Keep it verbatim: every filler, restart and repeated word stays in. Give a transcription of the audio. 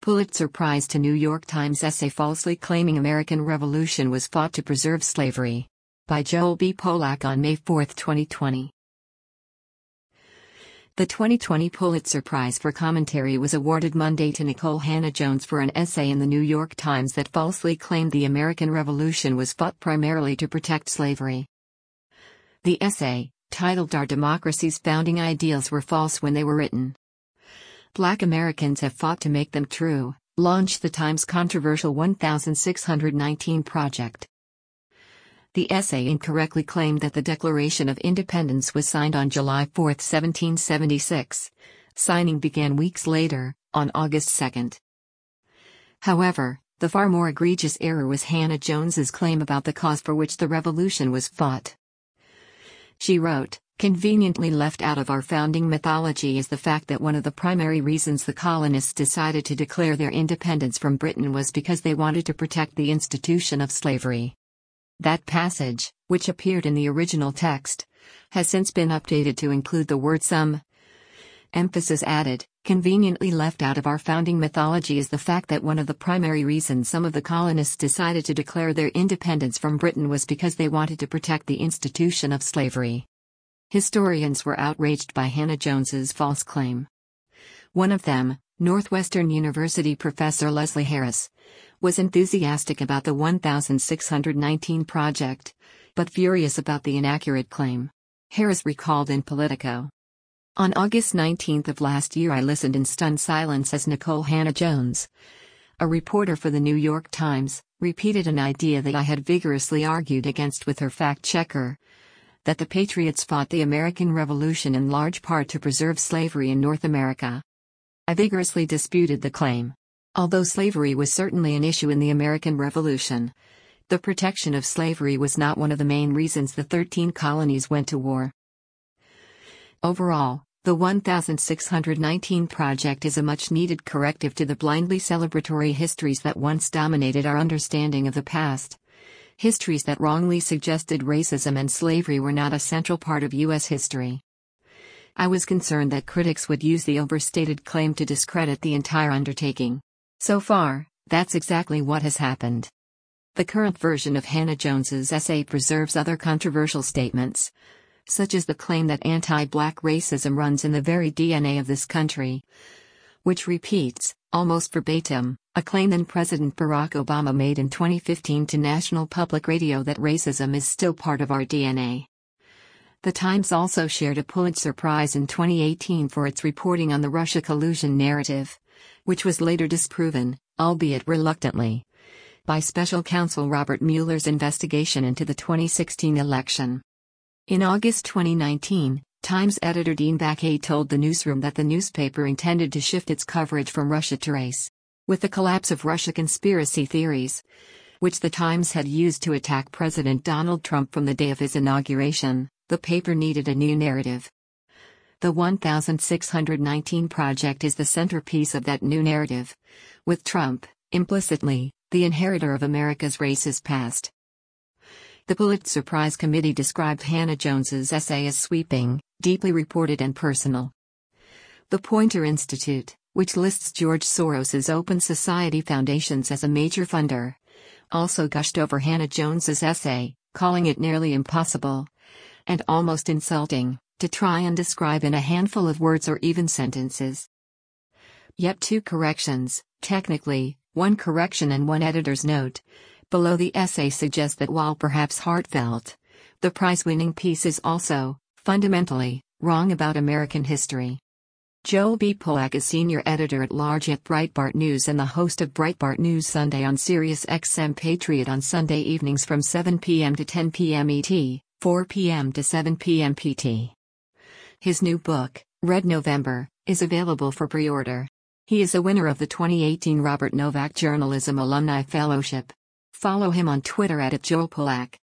Pulitzer Prize to New York Times essay falsely claiming American Revolution was fought to preserve slavery. By Joel B. Polak on May fourth, twenty twenty. The twenty twenty Pulitzer Prize for Commentary was awarded Monday to Nikole Hannah-Jones for an essay in the New York Times that falsely claimed the American Revolution was fought primarily to protect slavery. The essay, titled Our Democracy's Founding Ideals Were False When They Were Written. Black Americans Have Fought to Make Them True, launched the Times' controversial one thousand six hundred nineteen project. The essay incorrectly claimed that the Declaration of Independence was signed on July fourth, seventeen seventy-six. Signing began weeks later, on August second. However, the far more egregious error was Hannah-Jones's claim about the cause for which the revolution was fought. She wrote, "Conveniently left out of our founding mythology is the fact that one of the primary reasons the colonists decided to declare their independence from Britain was because they wanted to protect the institution of slavery." That passage, which appeared in the original text, has since been updated to include the word "some." Emphasis added, "Conveniently left out of our founding mythology is the fact that one of the primary reasons some of the colonists decided to declare their independence from Britain was because they wanted to protect the institution of slavery." Historians were outraged by Hannah-Jones's false claim. One of them, Northwestern University professor Leslie Harris, was enthusiastic about the one thousand six hundred nineteen project, but furious about the inaccurate claim. Harris recalled in Politico, "On August nineteenth of last year I listened in stunned silence as Nikole Hannah-Jones, a reporter for the New York Times, repeated an idea that I had vigorously argued against with her fact-checker, that the Patriots fought the American Revolution in large part to preserve slavery in North America. I vigorously disputed the claim. Although slavery was certainly an issue in the American Revolution, the protection of slavery was not one of the main reasons the thirteen colonies went to war." Overall, the one thousand six hundred nineteen project is a much-needed corrective to the blindly celebratory histories that once dominated our understanding of the past. Histories that wrongly suggested racism and slavery were not a central part of U S history. I was concerned that critics would use the overstated claim to discredit the entire undertaking. So far, that's exactly what has happened. The current version of Hannah-Jones's essay preserves other controversial statements, such as the claim that anti-black racism runs in the very D N A of this country, which repeats, almost verbatim, a claim then President Barack Obama made in twenty fifteen to National Public Radio that racism is still part of our D N A. The Times also shared a Pulitzer Prize in twenty eighteen for its reporting on the Russia collusion narrative, which was later disproven, albeit reluctantly, by special counsel Robert Mueller's investigation into the twenty sixteen election. In August twenty nineteen, Times editor Dean Baquet told the newsroom that the newspaper intended to shift its coverage from Russia to race. With the collapse of Russia conspiracy theories, which the Times had used to attack President Donald Trump from the day of his inauguration, the paper needed a new narrative. The one thousand six hundred nineteen project is the centerpiece of that new narrative, with Trump, implicitly, the inheritor of America's racist past. The Pulitzer Prize Committee described Hannah-Jones's essay as sweeping, deeply reported and personal. The Poynter Institute, which lists George Soros's Open Society Foundations as a major funder, also gushed over Hannah-Jones's essay, calling it nearly impossible, and almost insulting, to try and describe in a handful of words or even sentences. Yet two corrections, technically, one correction and one editor's note, below the essay suggest that while perhaps heartfelt, the prize-winning piece is also, fundamentally, wrong about American history. Joel B. Polak is senior editor-at-large at Breitbart News and the host of Breitbart News Sunday on Sirius X M Patriot on Sunday evenings from seven p m to ten p m E T, four p m to seven p m P T. His new book, Red November, is available for pre-order. He is a winner of the twenty eighteen Robert Novak Journalism Alumni Fellowship. Follow him on Twitter at Joel Polak.